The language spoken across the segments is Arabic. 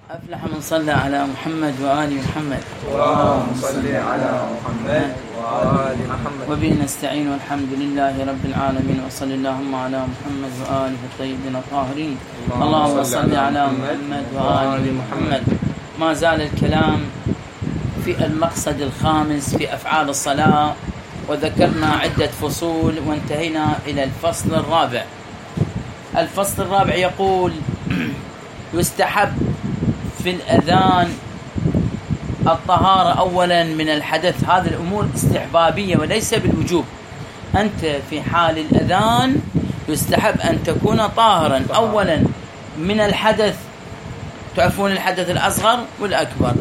أفلح من صلى على محمد وآل محمد. اللهم صل على محمد وآل محمد. وبه نستعين والحمد لله رب العالمين، وصل اللهم على محمد وآله الطيبين الطاهرين. اللهم صل على محمد وآل محمد. ما زال الكلام في المقصد الخامس في أفعال الصلاة، وذكرنا عدة فصول وانتهينا إلى الفصل الرابع. الفصل الرابع يقول: يستحب في الأذان الطهارة أولا من الحدث. هذه الأمور استحبابية وليس بالوجوب. أنت في حال الأذان يستحب أن تكون طاهرا أولا من الحدث. تعرفون الحدث الأصغر والأكبر.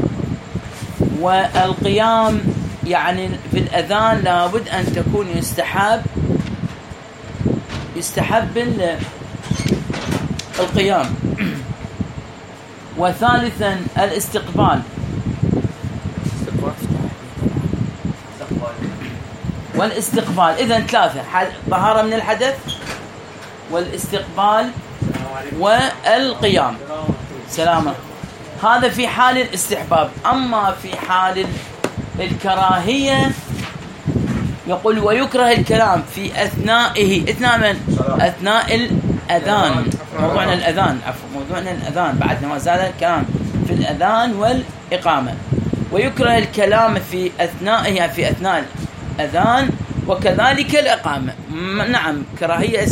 والقيام يعني في الأذان لابد أن تكون يستحب القيام. وثالثا الاستقبال. والاستقبال إذن ثلاثة: طهارة من الحدث، والاستقبال، والقيام. سلامة. هذا في حال الاستحباب. أما في حال الكراهية يقول: ويكره الكلام في أثناء الأذان. موضوعنا الأذان، موضوعنا الأذان. بعد ما زال الكلام في الأذان والإقامة. ويكره الكلام في أثناء الأذان وكذلك الإقامة. نعم، كراهية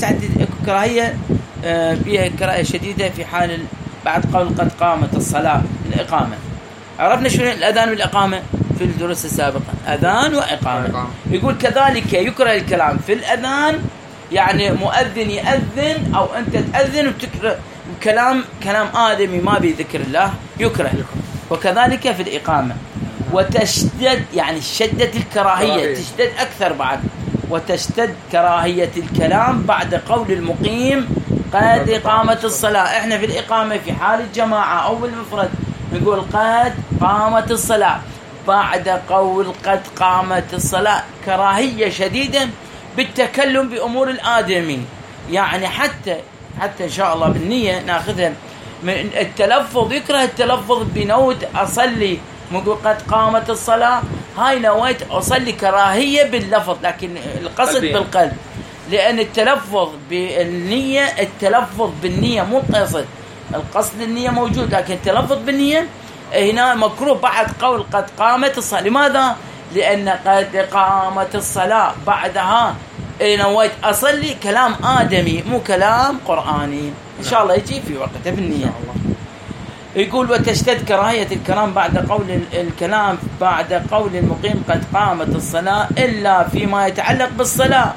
كراهية شديدة في حال بعد قول قد قامت الصلاة. الإقامة عرفنا شنو الأذان والإقامة في الدروس السابقة، أذان وإقامة. يقول كذلك يكره الكلام في الأذان، يعني مؤذن يأذن أو أنت تأذن وتكره كلام آدمي ما بذكر الله يكره. وكذلك في الإقامة. وتشدد يعني شدة الكراهية، تشدد أكثر بعد. وتشدد كراهية الكلام بعد قول المقيم قد قامت الصلاة. احنا في الإقامة في حال الجماعة أو المفرد نقول قد قامت الصلاة. بعد قول قد قامت الصلاة كراهية شديدة بالتكلم بأمور الآدمي. يعني حتى إن شاء الله بالنية ناخذها من التلفظ. يكره التلفظ بنوت أصلي، نقول قد قامت الصلاة، هاي نويت أصلي، كراهية باللفظ لكن القصد بالقلب. لأن التلفظ بالنية، التلفظ بالنية مو قصد، القصد النية موجود، لكن التلفظ بالنية هنا مكروه بعد قول قد قامت الصلاة. لماذا؟ لأن قد قامت الصلاة بعدها نويت أصلي، كلام آدمي مو كلام قرآني. إن شاء الله يجي في وقته بالنية. يقول: وتشتد كراهية الكلام بعد قول الكلام بعد قول المقيم قد قامت الصلاة إلا فيما يتعلق بالصلاة،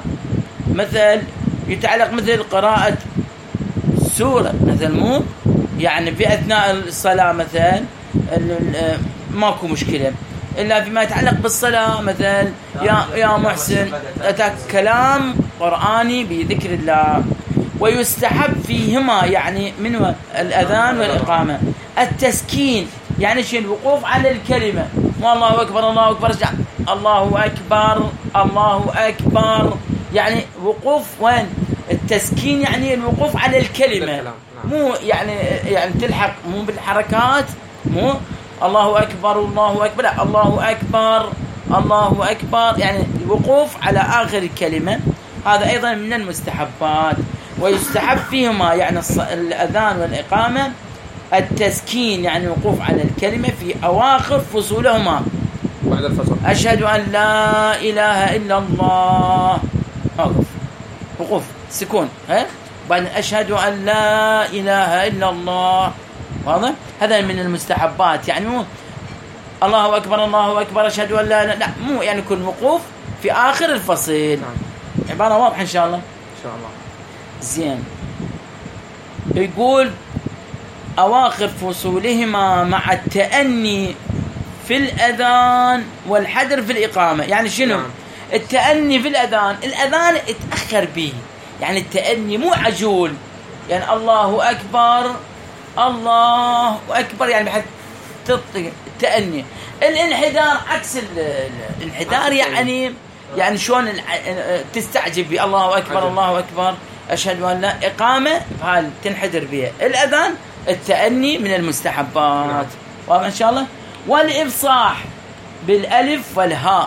مثل قراءة سورة مثل، مو يعني في أثناء الصلاة مثلا ماكو مشكلة، إلا فيما يتعلق بالصلاة مثل يا محسن، أتاك كلام قرآني بذكر الله. ويستحب فيهما يعني من الأذان والإقامة التسكين، يعني شيء الوقوف على الكلمة. والله أكبر الله أكبر، الله أكبر الله أكبر، يعني وقوف. وين التسكين؟ يعني الوقوف على الكلمة، مو يعني تلحق مو بالحركات، مو الله أكبر الله أكبر، لا الله أكبر الله أكبر، يعني الوقوف على آخر الكلمة. هذا أيضا من المستحبات. ويستحب فيهما يعني الأذان والإقامة التسكين، يعني الوقوف على الكلمة في أواخر فصولهما. بعد الفصل أشهد أن لا إله إلا الله، أوقف وقوف سكون. بعد أشهد أن لا إله إلا الله. واضح؟ هذا من المستحبات. يعني مو الله أكبر الله أكبر أشهد أن لا، مو يعني كل وقوف في آخر الفصل. عبارة واضحة إن شاء الله. إن شاء الله. زين. يقول: أواخر فصولهما مع التأني في الأذان والحذر في الإقامة. يعني شنو؟ التأني في الأذان اتأخر به، يعني التأني مو عجول، يعني الله أكبر الله أكبر، يعني بحيث التأني. الانحدار عكس الانحدار، يعني شلون تستعجب بالله أكبر الله أكبر أشهد أن لا، إقامة هال تنحدر بها. الأذان التأني من المستحبات. واضح إن شاء الله. والإفصاح بالألف والهاء،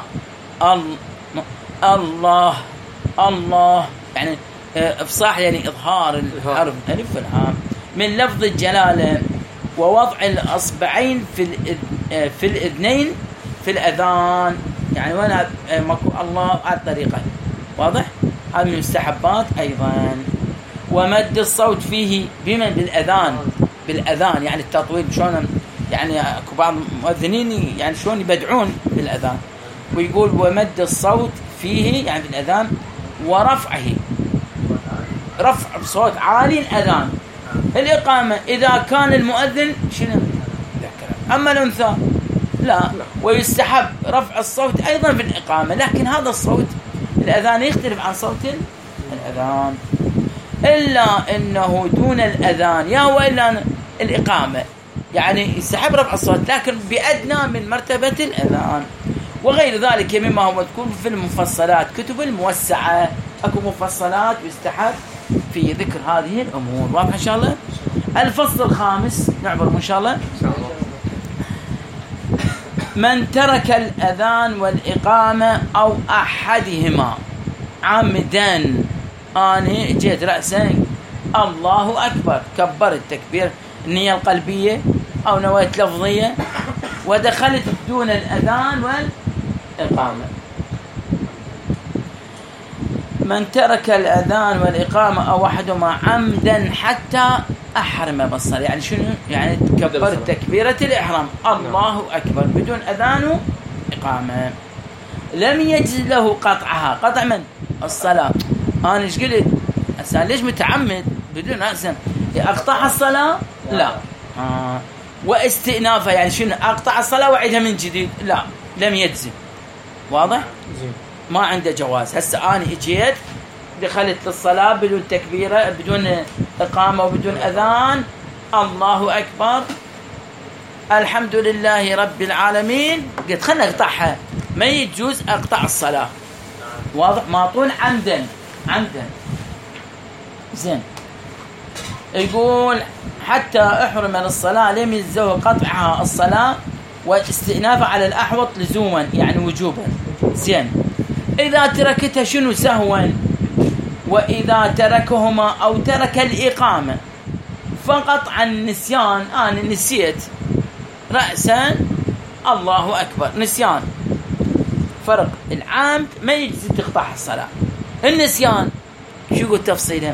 الله الله، يعني إفصاح يعني إظهار الحرف الألف والهاء من لفظ الجلالة، ووضع الأصبعين في الإذنين في الأذان، يعني وأنا الله على الطريقة. واضح؟ هذا من المستحبات أيضا. ومد الصوت فيه بالأذان يعني التطويل، شلون يعني اكو بعض المؤذنين يعني شلون يبدعون بالأذان، ويقول ومد الصوت فيه يعني بالأذان، ورفعه، رفع بصوت عالي الأذان. الإقامة إذا كان المؤذن شنو ذكر، أما الأنثى لا. ويستحب رفع الصوت أيضا في الإقامة، لكن هذا الصوت الأذان يختلف عن صوت الأذان، إلا أنه دون الأذان يا وإلا الإقامة، يعني يستحب رفع الصوت لكن بأدنى من مرتبة الأذان. وغير ذلك مما هو مذكور في المفصلات، كتب الموسعة أكو مفصلات يستحب في ذكر هذه الأمور. واضح إن شاء الله. الفصل الخامس نعبر إن شاء الله. من ترك الأذان والإقامة أو أحدهما عمدا، أنا جيت رأسا الله أكبر، كبرت تكبير النية القلبية أو نواة لفظية، ودخلت دون الأذان والإقامة. من ترك الأذان والإقامة أو أحدهما عمدا حتى أحرم بالصلاة، يعني شنو؟ يعني كبرت تكبيرة الإحرام الله أكبر بدون أذان وإقامة، لم يجز له قطعها. قطع من؟ الصلاة. أنا إيش قلت؟ أسأل ليش متعمد بدون أحسن أقطع الصلاة؟ لا. واستئنافها يعني شنو؟ أقطع الصلاة وأعيدها من جديد؟ لا، لم يجزم. واضح؟ ما عنده جواز. هسه أنا إجيت دخلت للصلاة بدون تكبيرة بدون إقامة وبدون أذان، الله أكبر الحمد لله رب العالمين، قلت خلنا أقطعها، ما يجوز أقطع الصلاة. واضح؟ ماطون عمدا زين. يقول حتى أحرم للصلاة لم يجزه قطعها الصلاة واستئنافها على الأحوط لزوما يعني وجوبا. زين. إذا تركتها شنو؟ سهوا. وإذا تركهما أو ترك الإقامة فقط عن نسيان، أنا نسيت رأسا الله أكبر، نسيان. فرق العامد ما يجزي تقطع الصلاة. النسيان شو يقول تفصيله؟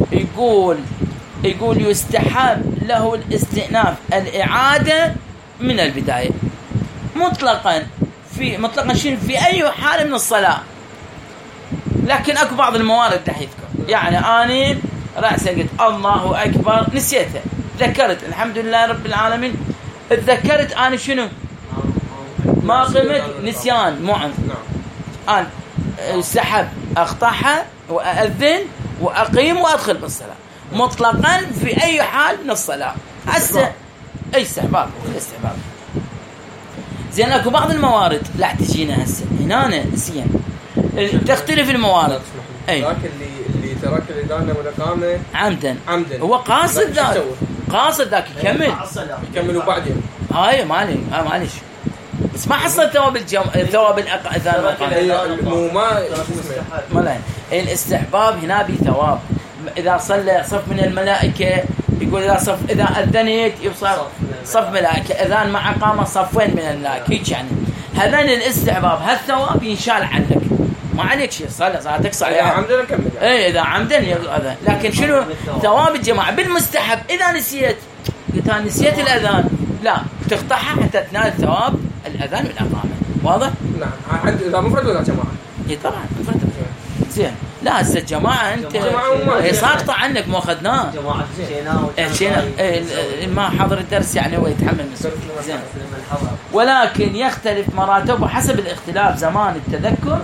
يقول يستحب له الاستئناف الإعادة من البداية مطلقا شنو؟ في أي حال من الصلاة. لكن أكو بعض الموارد تحيثكم، يعني أنا رأسا قلت الله أكبر نسيته، ذكرت الحمد لله رب العالمين، اتذكرت أنا شنو؟ ما قمت نسيان مو عنف. أنا سحب أقطعها وأذن وأقيم وأدخل بالصلاة مطلقا في أي حال من الصلاة. هسه أي استحباب الاستحباب. زين أكو بعض الموارد لا تجينا هسه هنا نسيان، تختلف الموارد. أي لكن اللي ترك الإذان والإقامة عمدا هو قاصد ذاك يكمل وبعدين هاي معلش بس ما حصل ثواب الأذان والإقامة. الاستحباب هنا بثواب. إذا صلى صف من الملائكة يقول إذا أذنت يصير صف ملائكة، أذان مع إقامة صفين من الملائكة، هيك يعني هذين الاستحباب هالثواب ينشال عنك، ما عليك شيء. صلاتك صحيحة إذا عمدا نكمل يعني. إذا عمدا هذا. لكن شنو ثواب الجماعة بالمستحب؟ إذا نسيت قلت أنا نسيت الأذان، لا تقطعها حتى تنال ثواب الأذان والإقامة. واضح؟ نعم. إذا مفرد ولا جماعة؟ إيه طبعا مفرد. زين. لا هسه الجماعة أنت ساقطة عنك ما أخذناه. جماعة ما حضر الدرس يعني هو يتحمل مسؤولية. زين. ولكن يختلف مراتبه حسب الاختلاف زمان التذكر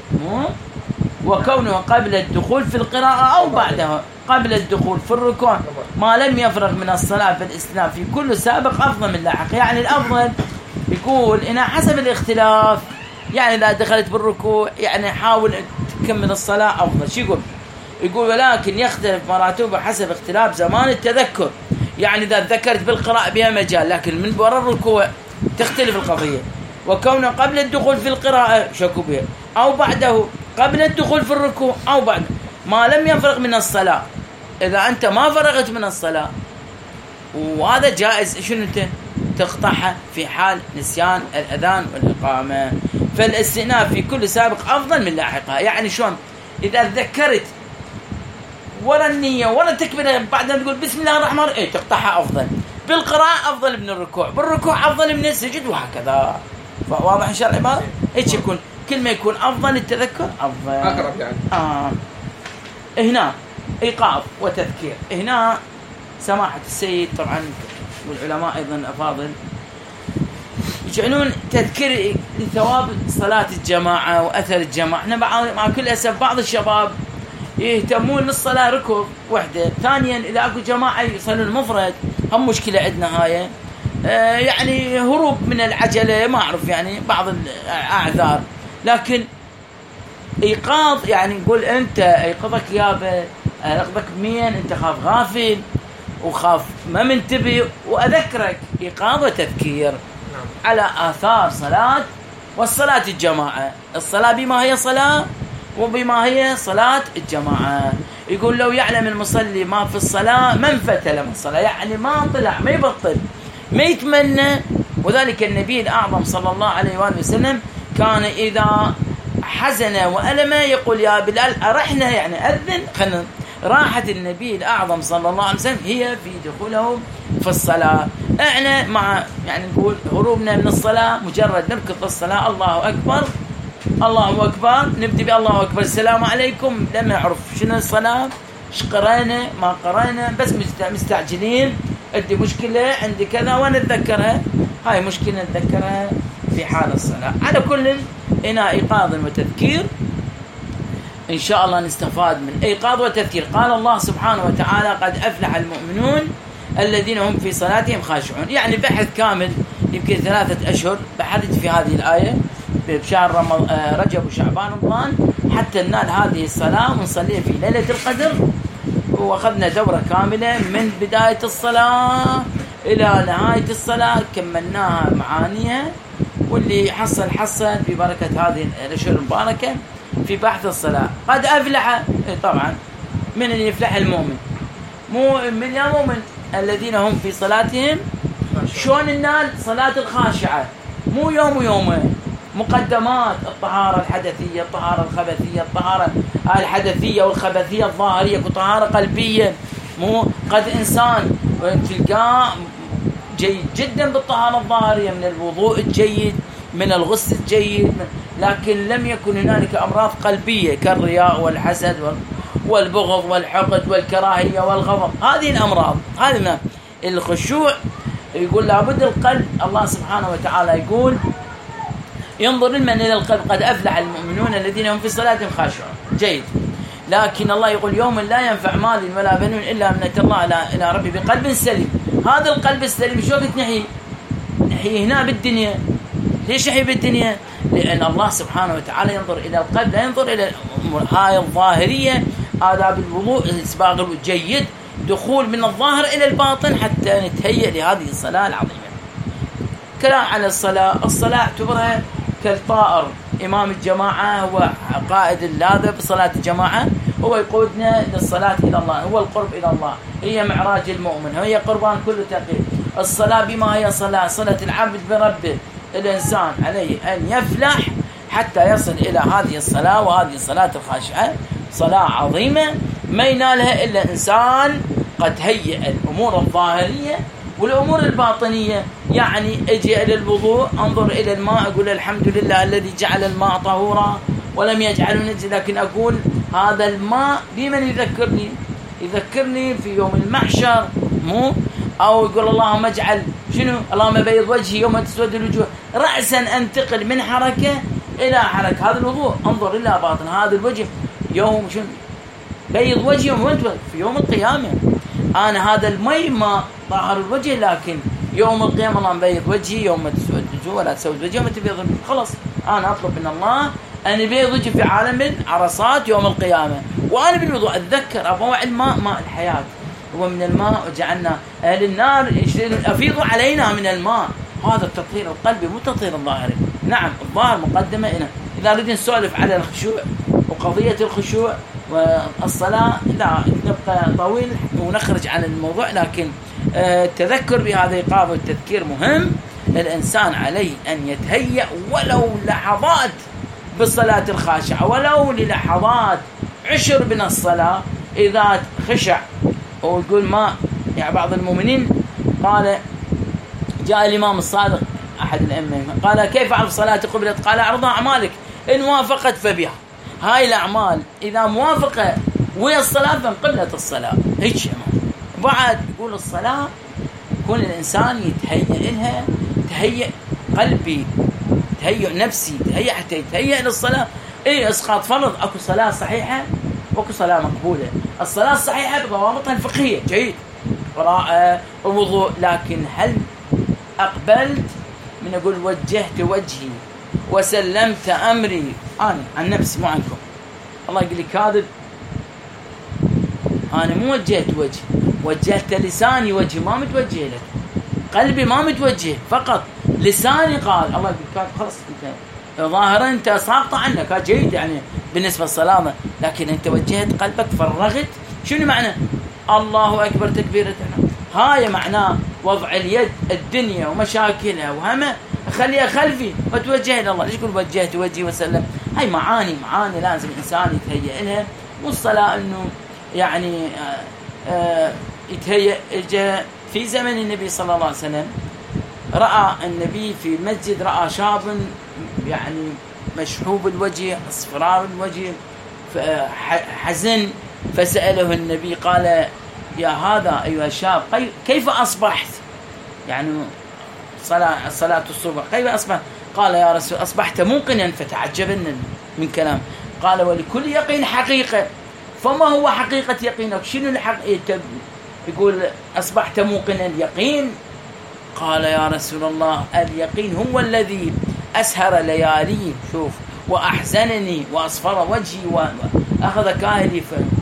وكونه قبل الدخول في القراءة أو بعدها. قبل الدخول في الركوع ما لم يفرغ من الصلاة في الاستئناف في كل سابق أفضل من لاحق. يعني الأفضل يقول هنا حسب الاختلاف، يعني إذا دخلت بالركوع يعني حاول تكمل الصلاة أفضل. شو يقول ولكن يختلف مراتبه حسب اختلاف زمان التذكر. يعني إذا تذكرت بالقراءة بها مجال، لكن من وراء الركوع تختلف القضية. وكونه قبل الدخول في القراءة شكوا بها، أو بعده قبل الدخول في الركوع أو بعد ما لم يفرغ من الصلاة. إذا أنت ما فرغت من الصلاة وهذا جائز، شنو أنت تقطعها في حال نسيان الأذان والإقامة. فالاستئناف في كل سابق أفضل من لاحقها. يعني شلون؟ إذا تذكرت ولا النية ولا تكبير بعدين تقول بسم الله الرحمن الرحيم، تقطعها أفضل. بالقراءة أفضل من الركوع، بالركوع أفضل من السجود، وهكذا. واضح إن شاء الله العبارة؟ إيش يكون؟ كل ما يكون أفضل التذكر أفضل، أقرب يعني. هنا إيقاظ وتذكير. هنا سماحة السيد طبعا والعلماء أيضا أفاضل يجعلون تذكير لثواب صلاة الجماعة وأثر الجماعة. احنا مع كل أسف بعض الشباب يهتمون للصلاة ركوب وحدة، ثانيا إذا أكو جماعة يصلون المفرد، هم مشكلة عندنا هاي. يعني هروب من العجلة، ما أعرف يعني بعض الأعذار. لكن إيقاظ يعني نقول أنت أيقظك يابا، أيقظك مين أنت خاف غافل وخاف ما منتبه، وأذكرك إيقاظ وتذكير على آثار صلاة والصلاة الجماعة. الصلاة بما هي صلاة وبما هي صلاة الجماعة. يقول لو يعلم المصلي ما في الصلاة ما انفتل من الصلاة، يعني ما طلع ما يبطل ما يتمنى. وذلك النبي الأعظم صلى الله عليه وآله وسلم كان إذا حزن وألم يقول يا بلال أرحنا، يعني أذن خلنا. راحة النبي الأعظم صلى الله عليه وسلم هي في دخولهم في الصلاة. احنا مع يعني نقول هروبنا من الصلاة مجرد نركض الصلاة، الله أكبر الله أكبر، نبدأ بالله أكبر السلام عليكم، لما نعرف شنو الصلاة، ايش قرأنا ما قرأنا، بس مستعجلين. عندي مشكلة عندي كذا ونتذكرها، هاي مشكلة نتذكرها في حال الصلاة. على كل هنا إيقاظ وتذكير إن شاء الله نستفاد من إيقاظ وتذكير. قال الله سبحانه وتعالى قد أفلح المؤمنون الذين هم في صلاتهم خاشعون. يعني بحث كامل يمكن 3 أشهر بحثت في هذه الآية بشهر رجب وشعبان ورمضان حتى ننال هذه الصلاة ونصليها في ليلة القدر. وأخذنا دورة كاملة من بداية الصلاة إلى نهاية الصلاة، كملناها معانيها، واللي حصل ببركة هذه الأشهر المباركة في بحث الصلاة. قد أفلح طبعا من اللي يفلح المؤمن، مو من يا مؤمن الذين هم في صلاتهم. شلون النال صلاة الخاشعة؟ مو يوم ويومين، مقدمات الطهارة الحدثية، الطهارة الخبثية، الطهارة الحدثية والخبثية الظاهرية، وطهارة قلبية. مو قد إنسان تلقاه جيد جدا بالطهارة الظاهرية، من الوضوء الجيد، من الغسل الجيد، لكن لم يكن هنالك أمراض قلبية كالرياء والحسد والبغض والحقد والكراهية والغضب. هذه الأمراض، هذه الخشوع. يقول لابد القلب، الله سبحانه وتعالى يقول ينظر المن إلى القلب قد أفلح المؤمنون الذين هم في صلاتهم خاشعون. جيد. لكن الله يقول يوم لا ينفع مال ولا بنون إلا من أتى الله إلى ربي بقلب سليم. هذا القلب السليم شو وقت نحيي هنا بالدنيا. ليش نحيي بالدنيا؟ لأن الله سبحانه وتعالى ينظر إلى القلب، لا ينظر إلى هاي الظاهرية، آداب الوضوء، إسباغ الجيد، دخول من الظاهر إلى الباطن حتى نتهيأ لهذه الصلاة العظيمة. كلام على الصلاة اعتبرها كالطائر. إمام الجماعة هو قائد اللاذع بصلاة الجماعة، هو يقودنا للصلاة إلى الله، هو القرب إلى الله، هي معراج المؤمن، هي قربان كل تقي. الصلاة بما هي صلاة العبد بربه. الإنسان عليه أن يفلح حتى يصل إلى هذه الصلاة، وهذه الصلاة الخاشعة صلاة عظيمة ما ينالها إلا إنسان قد هيئ الأمور الظاهرية والأمور الباطنية. يعني أجي إلى الوضوء أنظر إلى الماء أقول الحمد لله الذي جعل الماء طهورا ولم يجعله نجسا، لكن أقول هذا الماء بمن يذكرني في يوم المحشر. مو أو يقول اللهم اجعل شنو، اللهم بيض وجهي يوم تسود الوجوه. رأسا أنتقل من حركة إلى حركة. هذا الوضوء أنظر إلى باطن هذا الوجه يوم شنو بيض وجهي يوم في يوم القيامة. أنا هذا المي ما طهر الوجه، لكن يوم القيامة الله بيض وجهي يوم تسود الوجوه ولا تسود وجهي يوم تبيض الوجوه. خلاص أنا أطلب من الله أن يبيض وجهي في عالم العرصات يوم القيامة، وأنا بالوضوء أتذكر أبوع الماء ماء الحياة، هو من الماء وجعلنا أهل النار أفيضوا علينا من الماء. هذا التطهير القلبي مو تطهير الظاهري. نعم الظاهر مقدمة هنا. إذا نريد نسولف على الخشوع وقضية الخشوع والصلاة لا نبقى طويل ونخرج عن الموضوع، لكن التذكر بهذه الإيقاظ والتذكير مهم. الإنسان عليه أن يتهيأ ولو لحظات بالصلاة الخاشعة، ولو للحظات 10 من الصلاة. إذا خشع ويقول ما يعني بعض المؤمنين قال جاء الإمام الصادق أحد الأئمة قال كيف أعرف صلاتي قبلت؟ قال أعرض أعمالك إن وافقت فبها. هاي الأعمال إذا موافقة ويا الصلاة فانقبلت الصلاة. هيك بعد يقول الصلاة يكون الإنسان يتهيأ لها تهيأ قلبي، تهيأ نفسي، تهيأ حتى يتهيأ للصلاة. إيه إسقاط فرض، أكو صلاة صحيحة وأكو صلاة مقبولة. الصلاة الصحيحة بضوابطها الفقهية جيد، قراءة ووضوء، لكن هل أقبلت من أقول وجهت وجهي وسلمت أمري أنا عن نفسي مو عنكم؟ الله يقول لي كاذب، أنا مو وجهت وجهي، وجهت لساني وجهي ما متوجه لك، قلبي ما متوجه، فقط لساني قال. الله يقول كاذب خلص أنت ظاهرا أنت ساقطة عنك جيد يعني بالنسبة للصلاة، لكن أنت وجهت قلبك فرغت. شنو معنى الله أكبر تكبيرة؟ هاي معناه وضع اليد الدنيا ومشاكلها وهمها خليها خلفي وتوجه إلى الله. ليش يقول وجهت وجهي وسلم؟ هاي معاني لازم الإنسان يتهيأ لها. والصلاة إنه يعني يتهيأ. في زمن النبي صلى الله عليه وسلم رأى النبي في مسجد، رأى شاب يعني مشحوب الوجه اصفرار الوجه حزن، فسأله النبي قال يا هذا أيها الشاب كيف أصبحت؟ يعني صلاة الصبح كيف أصبحت؟ قال يا رسول أصبحت موقنا، فتعجبنا من كلام. قال ولكل يقين حقيقة، فما هو حقيقة يقينك؟ شنو الحقيقة؟ يقول أصبحت موقنا اليقين. قال يا رسول الله اليقين هو الذي أسهر ليالي شوف وأحزنني وأصفر وجهي وأخذ كاهلي.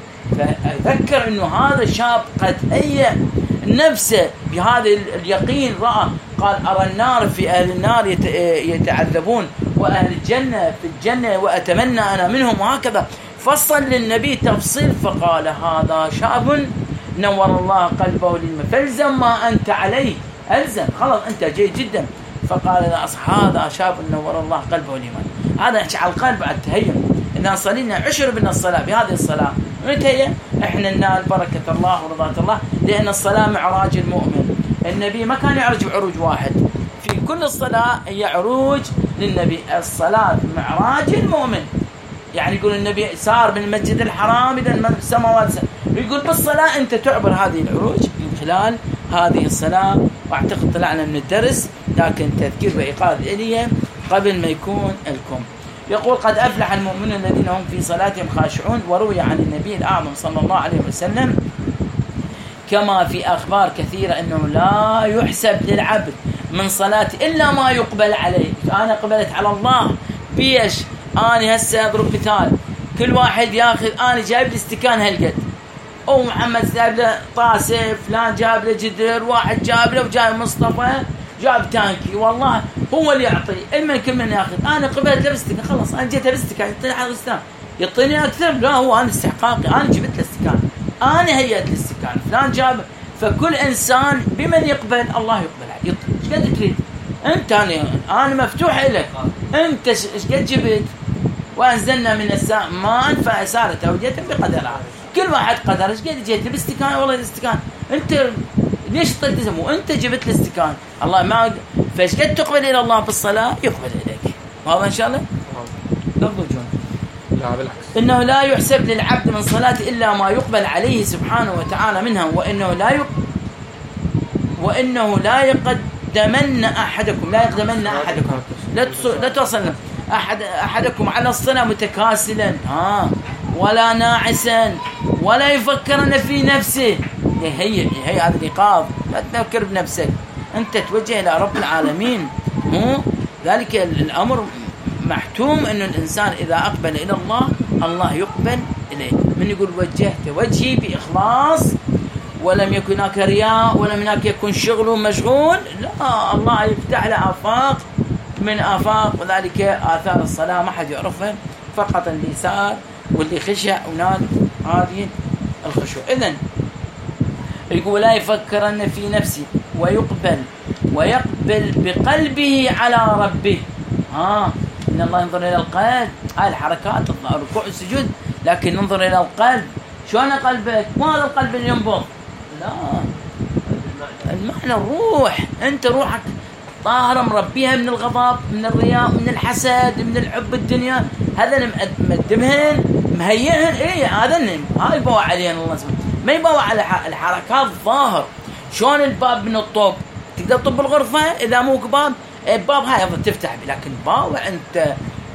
فأذكر أنه هذا الشاب قد هيأ نفسه بهذا اليقين. رأى قال أرى النار في أهل النار يتعذبون وأهل الجنة في الجنة وأتمنى أنا منهم، وهكذا فصل للنبي تفصيل. فقال هذا شاب نور الله قلبه للإيمان فالزم ما أنت عليه، ألزم خلاص أنت جيد جدا. فقال هذا شاب نور الله قلبه للإيمان. هذا على القلب على التهيئ. إذا صلينا 10 من الصلاة بهذه الصلاة نتهيأ إحنا ننال بركة الله ورضاة الله، لأن الصلاة معراج المؤمن. النبي ما كان يعرج بعروج واحد، في كل الصلاة هي عروج للنبي. الصلاة معراج المؤمن، يعني يقول النبي سار من المسجد الحرام إلى السماوات، يقول بالصلاة أنت تعبر هذه العروج من خلال هذه الصلاة. وأعتقد طلعنا من الدرس، لكن تذكير بإيقاظ إليه قبل ما يكون لكم. يقول قد أفلح المؤمنون الذين هم في صلاتهم خاشعون. وروي عن النبي الأعظم صلى الله عليه وسلم كما في أخبار كثيرة أنه لا يحسب للعبد من صلاة إلا ما يقبل عليه. أنا قبلت على الله بيش، أنا هسه أضرب مثال، كل واحد ياخذ، أنا جايب لي استكان هالقد، أو محمد جايب له طاسة، فلان جايب له جدر، واحد جايب له، وجايب مصطفى جاب تانكي، والله هو اللي يعطي، المن كل من ياخذ. انا قبلت بالاستكان خلاص، انا جيت بالاستكان، يعطيني حق الاستكان، يعطيني اكثر، لا هو انا استحقاقي، انا جبت له استكان، انا هيئت الاستكان، فلان جاب. فكل انسان بمن يقبل الله يقبل عليه، يعطي ايش قد تريد انت. انا مفتوح لك، انت ايش قد جبت. وانزلنا من السماء ماء فاسارت اوديه بقدرها، كل واحد قدر ايش قد جيت بالاستكان. والله الاستكان انت ليش تلتزم وانت جبت الاستكان؟ الله ما فايش قد تقبل الى الله بالصلاه يقبل اليك. وهذا ان شاء الله نرجون. لا بالعكس، انه لا يحسب للعبد من صلاه الا ما يقبل عليه سبحانه وتعالى منها، وانه لا يقدمن احدكم لا توصلنا احدكم على الصلاه متكاسلا ولا ناعسا ولا يفكرن في نفسه. هي هذا الإيقاظ، لا تفكر بنفسك، أنت توجه إلى رب العالمين. ذلك الأمر محتوم أن الإنسان إذا أقبل إلى الله الله يقبل إليه. من يقول وجهت وجهي بإخلاص ولم يكن هناك رياء، ولم هناك يكون شغل مشغول، لا، الله يفتح له آفاق من آفاق، وذلك آثار الصلاة ما حد يعرفها، فقط اللي سار واللي خشع ونال هذه الخشوع. إذن يقول لا يفكرن في نفسه ويقبل بقلبه على ربه. إن الله ينظر إلى القلب، هاي الحركات الركوع والسجود، لكن ننظر إلى القلب. شلون قلبك؟ ما هذا القلب اللي ينبض، لا، المعنى الروح، أنت روحك طاهرة مربيها من الغضب، من الرياء، من الحسد، من الحب الدنيا، هذا اللي مقدمهن مهيئهن. هذا هاي يبوع عليهن الله سبحانه، ما يبوع على الحركات الظاهر. شلون الباب من الطوب تقدر تطب الغرفة إذا مو باب، الباب هاي يفضل تفتح، لكن باوع أنت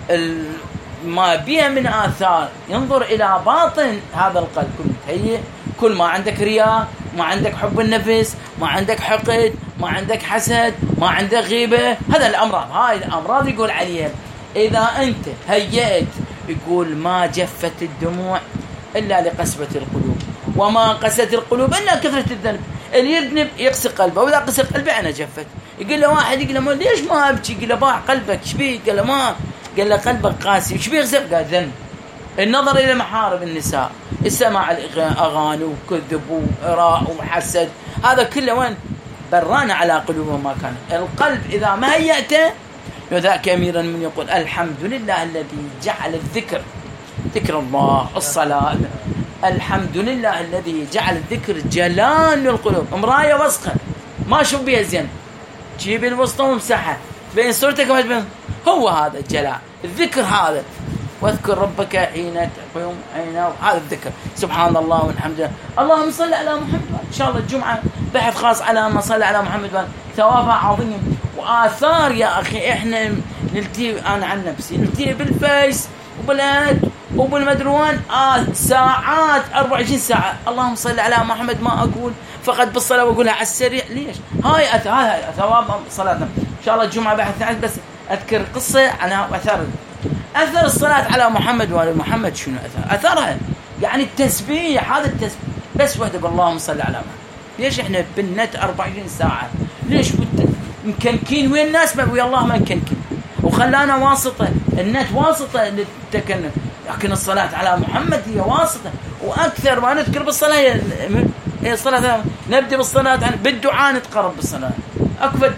ما بيها من آثار، ينظر إلى باطن هذا القلب، كل متهيئ، كل ما عندك رياء، ما عندك حب النفس، ما عندك حقد، ما عندك حسد، ما عندك غيبة، هذا الأمراض، هاي الأمراض يقول عليها. إذا أنت هيئت، يقول ما جفت الدموع إلا لقسوة القلوب، وما قست القلوب إلا كثرة الذنب. اللي يذنب يقسي قلبه، وإذا قسي قلبه أنا جفت. يقول له واحد، يقول له ليش ما أبكي؟ يقول له باع قلبك، شبيه؟ قال له ما، قال له قلبك قاسي، شبيه غسل؟ قال ذنب. النظر إلى محارم النساء، السماع الأغاني وكذب وإراء وحسد، هذا كله وين؟ بران على قلوبهم ما كان. القلب إذا ما هيأته، وذاك أميرا من يقول الحمد لله الذي جعل الذكر، ذكر الله، الصلاة، الحمد لله الذي جعل الذكر جلال للقلوب. مراية وسخة ما شوف بيها زين، جيب الوسطى ومسحها بين صورتك وما بين، هو هذا الجلال الذكر هذا. واذكر ربك حين تقوم عينه، هذا الذكر، سبحان الله والحمد لله. اللهم صل على محمد. ان شاء الله الجمعه بحث خاص على ما صلى على محمد، ثوابها عظيم واثار يا اخي. احنا نلتي، انا عن نفسي نلتي بالفيس وبالاد وبالمدروان ساعات، 24 ساعه اللهم صل على محمد، ما اقول فقط بالصلاه واقولها على السريع. ليش؟ هاي ثواب صلاتنا. ان شاء الله الجمعه بحث، بس اذكر قصه عنها أثر الصلاة على محمد وعلى محمد. شنو أثرها؟ يعني التسبيح، هذا التسبيح بس وحده، اللهم صل على محمد. ليش إحنا بالنت 24 ساعة؟ ليش مكنكين وين الناس؟ ما ويا الله ما نكنكين، وخلانا واسطة، النت واسطة للتكنن، لكن الصلاة على محمد هي واسطة. وأكثر ما نذكر بالصلاة هي الصلاة، نبدأ بالصلاة بالدعاء، نتقرب بالصلاة. أكبر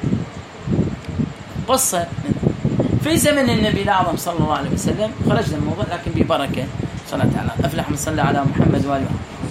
قصة في زمن النبي الأعظم صلى الله عليه وسلم، خرجنا الموضوع لكن ببركة، صلاة على أفلح من صلى على محمد وآل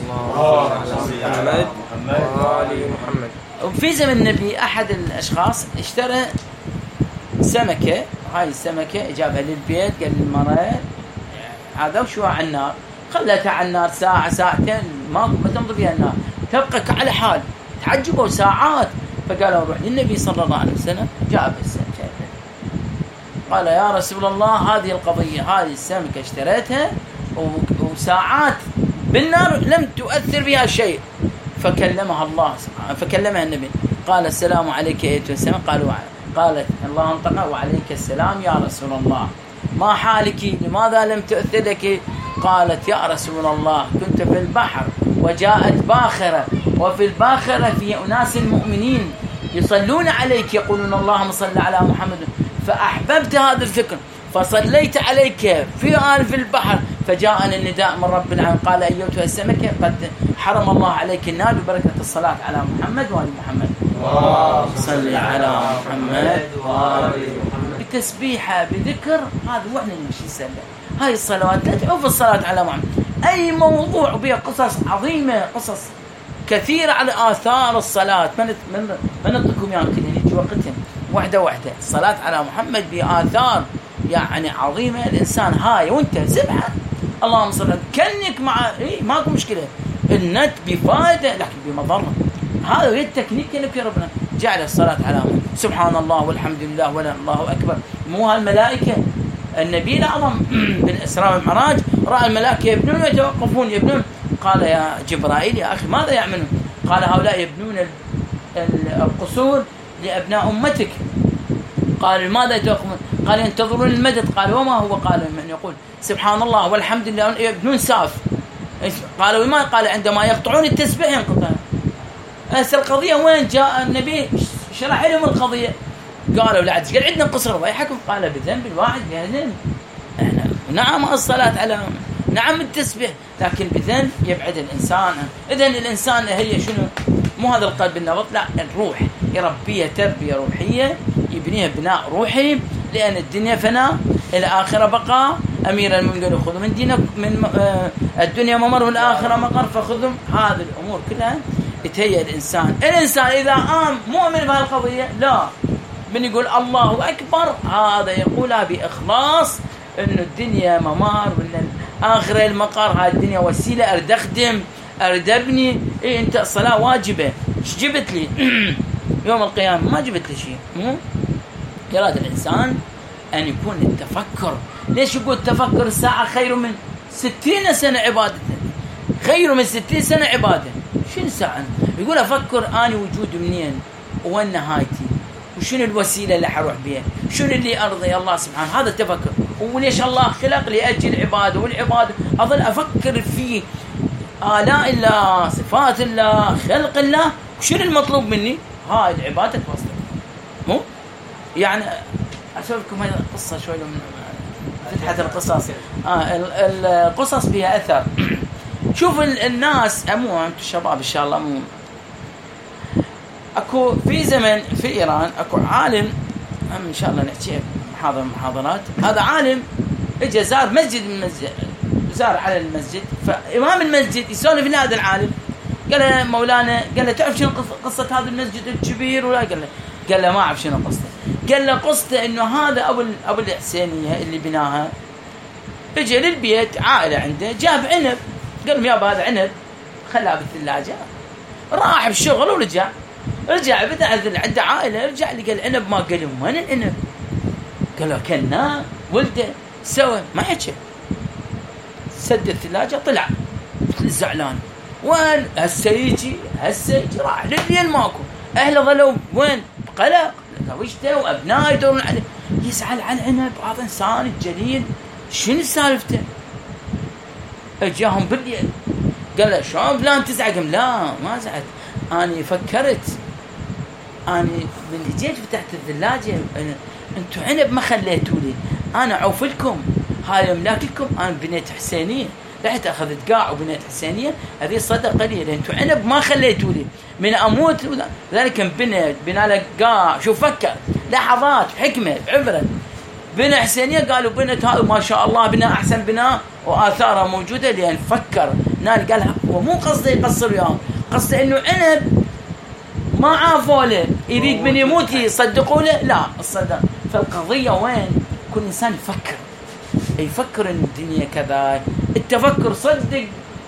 محمد. وفي زمن النبي أحد الأشخاص اشترى سمكة، هاي السمكة جابها للبيت، قال للمرأة هذا وشو على النار، خلتها على النار ساعة ساعتين، ما تمضي فيها النار، تبقى على حال. تعجبوا ساعات، فقالوا روح للنبي صلى الله عليه وسلم، جاب السمكة، قال يا رسول الله هذه القضية، هذه السمكة اشتريتها وساعات بالنار لم تؤثر بها شيء. فكلمها الله سبحانه، فكلمها النبي، قال السلام عليك أيتها السمكة، قالت الله انطقها وعليك السلام يا رسول الله، ما حالك؟ لماذا لم تؤثر لك؟ قالت يا رسول الله كنت في البحر وجاءت باخرة، وفي الباخرة في أناس المؤمنين يصلون عليك يقولون اللهم صل على محمد، فأحببت هذا الفكر فصليت عليك في البحر، فجاءنا النداء من رب العالمين قال أيتها السمكة قد حرم الله عليك النار ببركة الصلاة على محمد وآل محمد. اللهم صل على محمد وآل محمد. بتسبيحة بذكر، هذا وإحنا نمشي السلة. هاي الصلوات لا تعوف الصلاة على محمد، أي موضوع بها قصص عظيمة، قصص كثيرة على آثار الصلاة، من نطلقكم يعني كده يجي وقتهم واحدة الصلاة على محمد بآثار يعني عظيمة. الإنسان هاي وانت سبحة اللهم صل، كنك مع ماكو مشكلة، النت بفائدة لكن بمضرة. هذا هي التكنيك اللي في ربنا جعل الصلاة على محمد. سبحان الله والحمد لله ولا الله أكبر. مو هالملائكة، النبي الأعظم بالإسراء والمعراج رأى الملائكة يبنون ويتوقفون يبنون، قال يا جبرائيل يا أخي ماذا يعملون؟ قال هؤلاء يبنون القصور لأبناء أمتك. قال ماذا يتوقفون؟ قال ينتظرون المدد. قال وما هو؟ قال من يقول سبحان الله والحمد لله، يبنون ساف قالوا ما قال عندما يقطعون التسبيح ينقطع. هسه القضية وين جاء النبي شرح لهم القضية؟ قالوا لا قال عندنا قصر ضيحكم. قال بذنب الواحد بذنب. احنا نعم الصلاة على نعم التسبيح، لكن بذنب يبعد الإنسان. إذن الإنسان هي شنو؟ مو هذا القلب النبض، لا الروح يربيها تربية روحية، يبنيها بناء روحي، لأن الدنيا فناء الآخرة بقاء. أمير المؤمنين خذوا من دينك من الدنيا ممر الآخرة مقر، فخذوا هذه الأمور كلها يتهيأ الإنسان إذا قام مؤمن بهالقضية لا من يقول الله أكبر هذا يقولها بإخلاص إنه الدنيا ممر وإن الآخرة المقر. هاي الدنيا وسيلة أريد أخدم أريد أبني. إيه أنت الصلاة واجبة، إيش جبت لي يوم القيامة؟ ما جبت لي شيء. يراد الإنسان أن يكون التفكر. ليش يقول التفكر الساعة خير من 60 سنة عبادة؟ خير من 60 سنة عبادة. شنو ساعة؟ يقول أفكر أنا وجود منين وين نهايتي وشنو الوسيلة اللي حروح بها، شنو اللي أرضي الله سبحانه. هذا التفكر. وليش الله خلق لي أجل العبادة والعبادة أظل أفكر في آلاء الله صفات الله خلق الله وشنو المطلوب مني. هاي العبادة توصل. مو يعني أشوفكم هذه القصة شوي من فتحة القصص. القصص بها أثر. شوف الناس مو أنتم الشباب إن شاء الله مو أكو في زمن في إيران أكو عالم إن شاء الله نحكي محاضرات. هذا عالم إجا زار مسجد من المسجد، زار على المسجد، فإمام المسجد يسولف لهذا العالم قال له مولانا، قال له تعرف شنو قصة هذا المسجد الكبير ولا؟ قال له ما أعرف شنو قصته. قال له قصته إنه هذا أبو الحسينية اللي بناها إجا للبيت عائلة عنده جاب عنب، قال لهم يابا هذا عنب خلاه بالثلاجة. راح بالشغل ورجع بدأ عنده عائلة، رجع لقى العنب ما قال لهم وين العنب؟ قالوا كنا ولده سوى ما حكى. سد الثلاجة طلع زعلان. وين هسه يجي راح لليل ماكو. أهله ظلوا وين قلق زوجته وأبنائه يدورون عليه. يسأل عن عنب هذا إنسان جليل شنو سالفته؟ اجاهم بالليل قال له شلون فلان تزعق؟ لا ما زعلت، أنا فكرت أنا من جيت فتحت الثلاجة أنتوا عنب ما خليتوا لي، أنا عوف لكم هاي أملاك لكم. أنا بنيت حسينية، رحت أخذت قاع وبنيت حسينية، هذه صدقة لي، أنتوا عنب ما خليتوا لي من أموت. ذلك بنا لك قاع. شوف فكر لحظات حكمة عبرة. بنى حسينية قالوا بنت هذا ما شاء الله بناء أحسن بناء وآثارها موجودة، لأن فكر نال قالها. ومو قصده يقصر وياهم، قصده إنه عنب ما عافوا له، يريد من يموت يصدقوا له لا الصدق. فالقضية وين؟ كل إنسان يفكر إن الدنيا كذا. التفكر صدق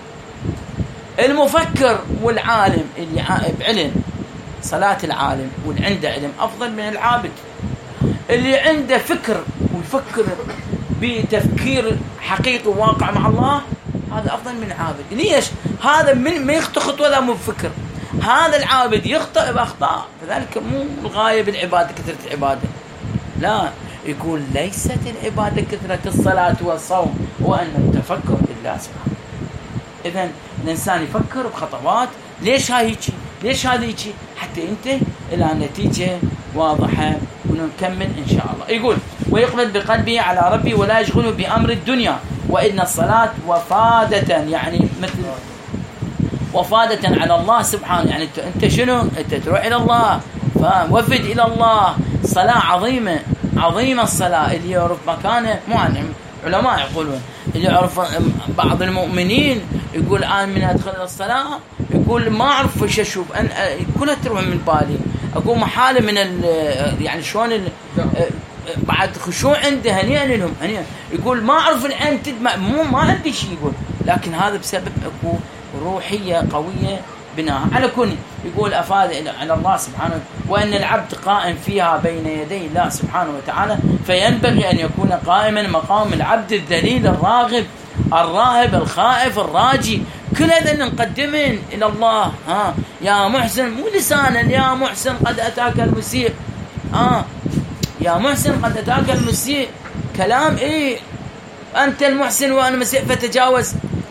المفكر والعالم اللي بعلم. صلاة العالم واللي عنده علم أفضل من العابد اللي عنده فكر ويفكر بتفكير حقيقي وواقع مع الله. هذا أفضل من العابد. ليش؟ هذا من ما يخطئ خطوة لا مو بفكر. هذا العابد يخطئ بأخطاء. فذلك مو الغاية بالعبادة كثرة العبادة، لا، يقول ليست العبادة كثرة الصلاة والصوم وأن التفكر بالله سبحانه. إذن الإنسان يفكر بخطوات. ليش هاي هيجي؟ ليش هذا يجي؟ حتى ينتهي إلى نتيجة واضحة. ونكمل إن شاء الله. يقول ويقبل بقلبه على ربي ولا يشغله بأمر الدنيا. وإن الصلاة وفادة، يعني مثل وفادة على الله سبحانه. يعني أنت شنو؟ أنت تروح إلى الله فوفد إلى الله. صلاة عظيمة الصلاة. اللي يعرف مكانه مو عنهم علماء يقولون اللي يعرف بعض المؤمنين يقول أنا من أدخل الصلاة يقول ما أعرف إيش أشوف كلها تروح من بالي. أقول محالة من يعني شلون بعد خشوع عنده هنيئا لهم هنيئا. يقول ما أعرف العين تدمع ما عندي شيء. يقول لكن هذا بسبب أكو روحية قوية بناء على كل. يقول أفاد على الله سبحانه. وأن العبد قائم فيها بين يدي الله سبحانه وتعالى، فينبغي أن يكون قائما مقام العبد الذليل الراغب الراهب الخائف الراجي. كل هذا نقدمه إلى الله. يا محسن مو لسانا يا محسن قد أتاك المسيء. يا محسن قد أتاك المسيء كلام إيه؟ أنت المحسن وأنا مسيء فتجاوز.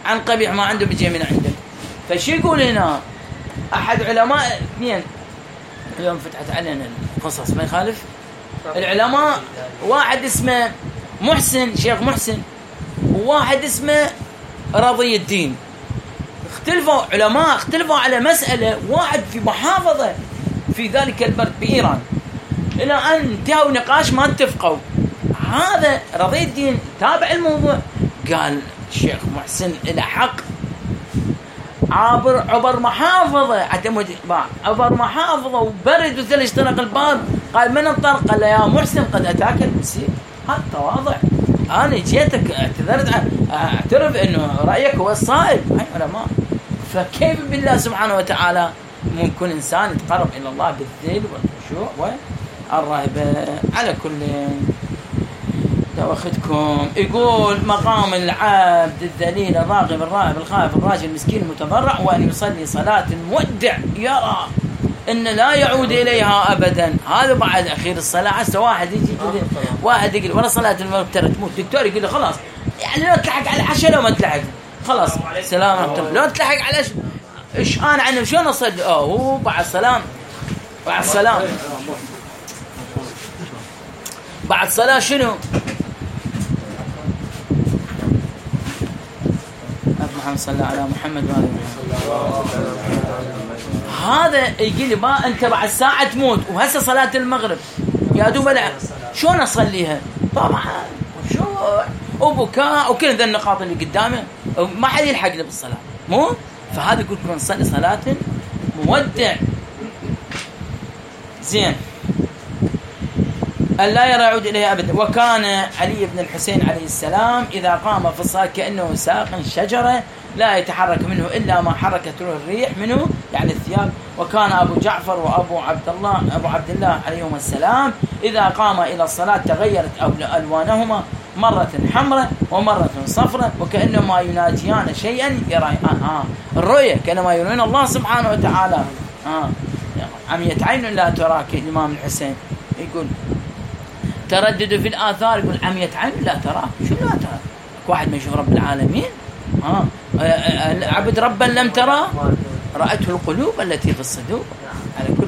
عن قبيح ما عنده بيجي من عندك. فشي يقول هنا أحد علماء اثنين اليوم فتحت علينا القصص ما يخالف العلماء، واحد اسمه محسن شيخ محسن وواحد اسمه رضي الدين، اختلفوا علماء اختلفوا على مسألة، واحد في محافظة في ذلك البلد بإيران إلى أن انتهوا نقاش ما اتفقوا. هذا رضي الدين تابع الموضوع قال الشيخ محسن إلى حق، عبر محافظة عبر محافظة وبرد وثلج طرق الباب. قال من الطرق؟ قال له يا محسن قد أتاك المسير. هذا تواضع، أنا جيتك اعتذرت اعترف إنه رأيك هو الصائب. هاي علماء. فكيف بالله سبحانه وتعالى ممكن إنسان يتقرب إلى الله بالذل والخشوع والرهبة؟ على كل واخدكم يقول مقام العبد الذليل الراغب الراهب الخائف الراجل المسكين المتضرع، وأن يصلي صلاة المودع يرى إن لا يعود إليها أبدا. هذا بعد أخير الصلاة. هسه واحد يجي واحد يقول ولا صلاة المغرب ترى تموت، دكتور يقول له خلاص يعني لو تلحق على العشاء لو ما تلحق خلاص سلام عليكم، لو تلحق على إيش أنا عنه شلون أصلي؟ هو بعد السلام بعد السلام بعد صلاة شنو؟ محمد صلى على محمد وآله هذا يقول لي ما أنت بعد ساعة تموت وهسه صلاة المغرب يا دوب شلون أصليها؟ طبعا وشوع وبكاء وكل ذا النقاط اللي قدامه ما حد يلحق له بالصلاة مو؟ فهذا يقول لكم نصلي صلاة مودع. زين أن لا يرى يعود إليه أبدا. وكان علي بن الحسين عليه السلام إذا قام في الصلاة كأنه ساق شجرة لا يتحرك منه إلا ما حركت له الريح منه يعني الثياب. وكان أبو جعفر وأبو عبد الله عليهما السلام إذا قام إلى الصلاة تغيرت ألوانهما مرة حمراء ومرة صفراء وكأنما يناجيان شيئا يريان الرؤية كأنما يرون الله سبحانه وتعالى. عمية عين لا تراك الإمام الحسين يقول تردد في الآثار، يقول عمية عين لا تراك. شو لا تراك؟ واحد ما يشوف رب العالمين. عبد ربا لم ترى رأته القلوب التي في الصدور. على كل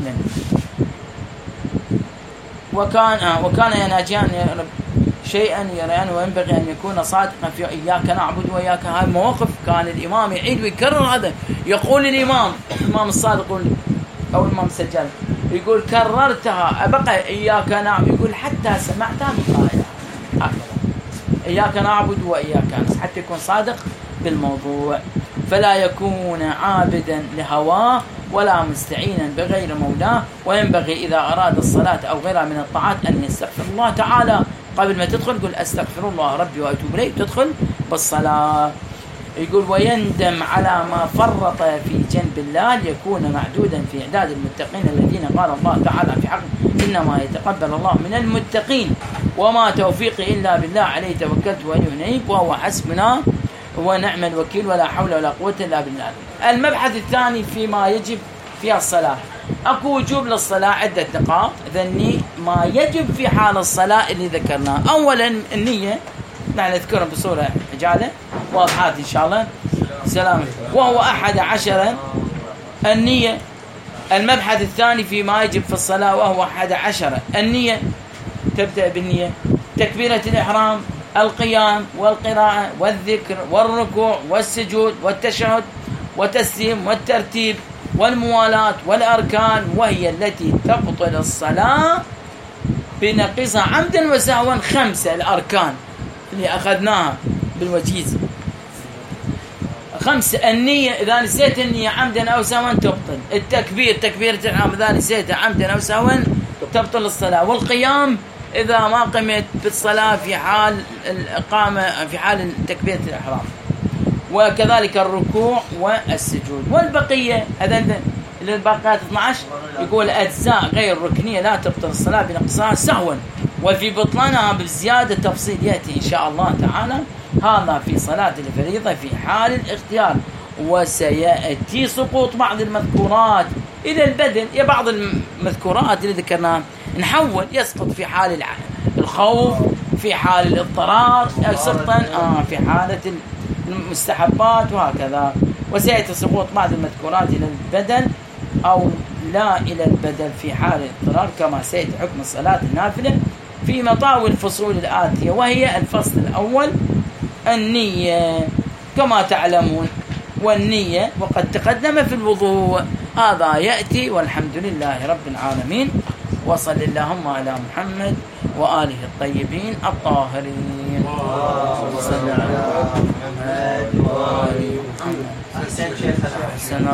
وكان يناجيان شيئا يريان وينبغي أن يكون صادقا في إياك نعبد وإياك. هاي المواقف كان الإمام يعيد ويكرر هذا. يقول الإمام الصادق أو الإمام السجاد يقول كررتها أبقى إياك نعبد، يقول حتى سمعتها بقائلها إياك نعبد وإياك نستعين، حتى يكون صادق بالموضوع. فلا يكون عابدا لهواه ولا مستعينا بغير مولاه. وينبغي إذا أراد الصلاة أو غيرها من الطاعات أن يستغفر الله تعالى قبل ما تدخل. يقول أستغفر الله ربي وأتوب إليه تدخل بالصلاة. يقول ويندم على ما فرط في جنب الله ليكون معدودا في إعداد المتقين الذين قال الله تعالى في حق إنما يتقبل الله من المتقين وما توفيقي إلا بالله عليه توكلت وإليه أنيب وهو حسبنا ونعم الوكيل ولا حول ولا قوة إلا بالله. المبحث الثاني فيما يجب في الصلاة. أكو وجوب للصلاة عدة نقاط ذني ما يجب في حال الصلاة اللي ذكرناه. أولا النية نذكرها بصورة عجالة واضحات إن شاء الله سلام، وهو 11 النية. المبحث الثاني فيما يجب في الصلاة وهو 11 النية. تبدأ بالنية تكبيرة الإحرام القيام والقراءة والذكر والركوع والسجود والتشهد والتسليم والترتيب والموالاة والأركان، وهي التي تبطل الصلاة بنقصها عمدا وسهوا. 5 الأركان اللي أخذناها بالوجيز 5. النية إذا نسيت النية عمدا أو سهوا تبطل. التكبير تكبيرة الإحرام إذا نسيتها عمدا أو سهوا تبطل الصلاة. والقيام إذا ما قمت بالصلاة في حال الإقامة في حال تكبيرة الإحرام. وكذلك الركوع والسجود. والبقية هذا الباقيات 12 يقول أجزاء غير ركنية لا تبطل الصلاة بنقصها سهوا، وفي بطلانها بزيادة تفصيل يأتي إن شاء الله تعالى هذا في صلاة الفريضة في حال الاختيار. وسيأتي سقوط بعض المذكورات إلى البدن. يا بعض المذكورات اللي ذكرناها نحول يسقط في حال الخوف في حال الاضطرار سقطا في حالة المستحبات وهكذا. وسيأتي سقوط بعض المذكورات إلى البدل أو لا إلى البدل في حال الاضطرار، كما سيأتي حكم الصلاة النافلة في مطاوي الفصول الآتية، وهي الفصل الأول النية كما تعلمون، والنية وقد تقدم في الوضوء، هذا يأتي. والحمد لله رب العالمين، وصل اللهم على محمد وآله الطيبين الطاهرين. صلى على محمد وآله محمد.